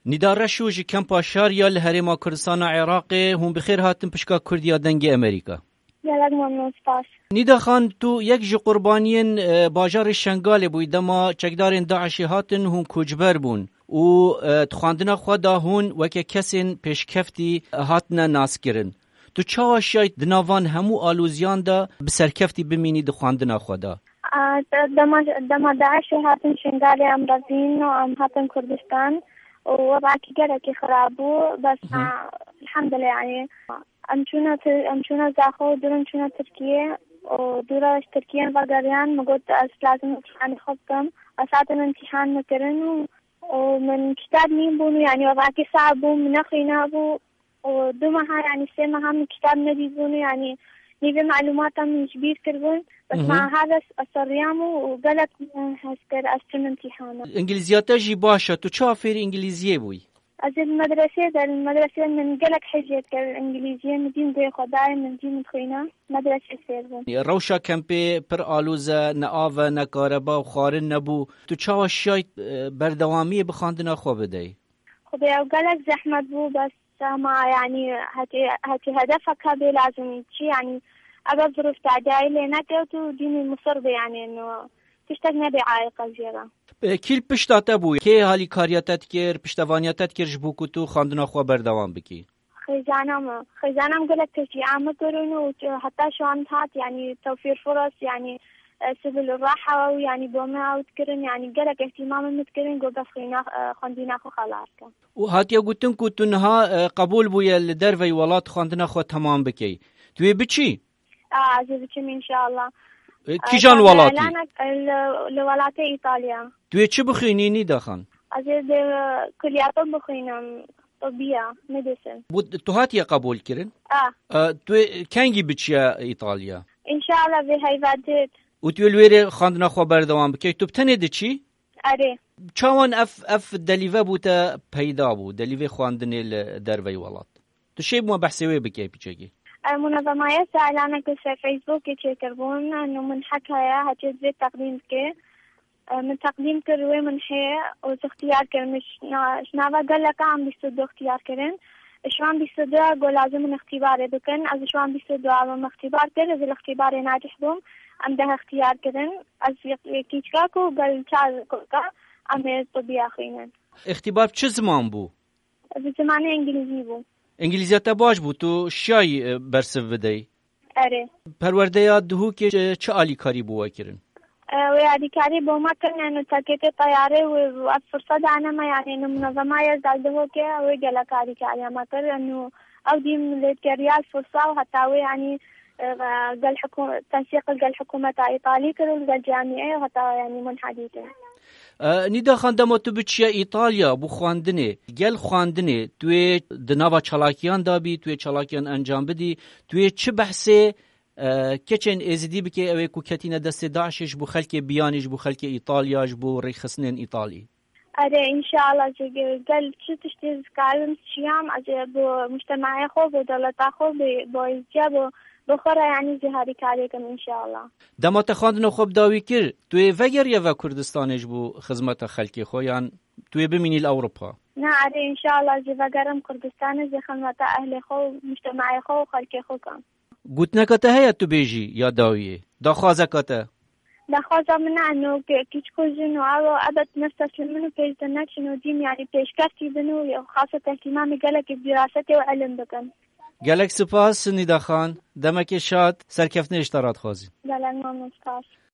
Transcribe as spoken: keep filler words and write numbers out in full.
نداره شو جی کم پاشار یا لهرما کردستان عراق هم بخیر هاتن پشکا کردیا دنگ امریکا. یالک ممنون سپاس. نیدا خان تو یک جو قربانین باجار شنگال بوی دما چکدارین داعشی هاتن هم کجبر بون و تخواندنا خدا هون وکه کسین پیشکفتی هاتنا ناس کرن. تو چاوا شاید دناوان همو آلوزیان دا بسرکفتی بمینی دخواندنا خدا؟ دما دما داعشی هاتن شنگال امرازین و ام هاتن کردستان ووضعك جرك خرابو بس الحمد لله يعني أمشونا أمشونا زاخو دورن شونا تركيا ودورا تركيا بقريان ما قلت لازم امتحان خبطم أساعدنا امتحان مكرن ومن كتاب مين بونو يعني وضعك صعبو من أخينا بو ودومها يعني سيمها من كتاب نبي بونو يعني نبي معلومات من كبير كربون بس مع هذا الصريامو وقلت هسكر أستلم امتحانه. إنجليزياتا جي باشا تو شافير إنجليزية بوي؟ از المدرسه در المدرسه من قلق حجيت الانجليزيه مدين زي خداي من دين مخينا مدرسه سيربون روشا كمبي پر آلوزه نآوه نکاربا و خارن نبو تو چاوا شاید بردوامی بخاندنا خواه بدهی؟ خب يا قلق زحمت بو بس ما يعني هاتي هاتي هدفك هذا لازم شيء يعني أبى ظروف تعدائي لناك وديني مصر يعني إنه تشتغل بعائقة زيادة. کیل پشتاته بوی که حالی کاریاتت کر پشتوانیاتت کرج بو که تو خواندنا خوا بردوام بکی خزانم خزانم قلت تشجيع مكرون وحتى شو هات يعني توفير فرص يعني سبل الراحة ويعني بوما وتكرن يعني قلت اهتمام متكرن قلت خينا خواندنا خو خلاص و هاتیا گوتن کو تو نها قبول بوی لدروی ولات خواندنا خوا تمام بکی توی بچی اه عزيز بچم ان شاء الله کیجان ولاتی لولاتی ایتالیا توی چی بخوینی نیدا خان عزيز كليات بخوینم طبية ميديسن بود تو هاتیا قبول کرن اه توی کنگی بچیا ایتالیا ان شاء الله به هیوادت و توی الویره خواندنا خوا بردوام بکی تو بتنه دی چی اره چاوان اف اف دلیوه بوتا پیدا بو دلیوه خواندن دروی ولات تو شی بو بحثوی بکی پیچگی منظمات اعلانك في فيسبوك يتكربون انه من حكايا هتجزي تقديم كي من تقديم كروي من حي واختيار كر مش شنابا قال لك عم بيستدو اختيار كرن شو عم بيستدو قول لازم من اختبار بكن از شو عم بيستدو عم اختبار كر اذا الاختبار ناجح بهم عندها اختيار كرن از كيشكاكو قال تشال كوكا عم طبيعه خينا اختبار چه زمان بو بزمان انجليزي بو انگلیزیتا باش بود تو شای برسف بدهی؟ اره پرورده یاد دهو که چه آلی کاری بوا کرن؟ و آلی کاری با ما کرن انو تاکیت طیاره و فرصت آنه ما یعنی انو منظمه یزدال دهو که و گلا کاری کاری ما کرن انو او دیم لیتریال فرصه و حتی و یعنی قل حكومة تنسيق قل حكومة إيطالية كل الجامعة وحتى يعني منحديته. نیدا خواندم تو بچیا ایتالیا بو خواندنه گل خواندنه توی دناوا چالاکیان دابی توی چالاکیان انجام بدی توی چه بحثه کچن ازدی بکی اوی کو کتینه دست داعشش بو خلک بیانش بو خلک ایتالیاش بو ریخسنن ایتالی اره انشاءالله قال چه تشتیز کارم شیام از بو مجتمع خو بو دولت خو بو ایجاب بخوره یعنی جهادی کاری کم انشاءالله. دما تخواندن خوب داوی کر توی وگر یا و کردستانش بو خدمت خلکی خو یان توی بمینی اروپا نه اره انشاءالله جی وگرم کردستان ز خدمت اهل خو مجتمع خو خلکی خو کم گوتنکته هیا تو بیجی یا داویه دا خوازکته دا خوازا من انو کیچ کوزنو او ابد نفس منو پیزنک شنو دین یعنی پیشکفتی بنو خاصه اهتمام گلک دراسته و علم بکن. گلک سپاس نیدا خان دمک شاد سرکفنه اشترات خوازی گلک ممنون سپاس.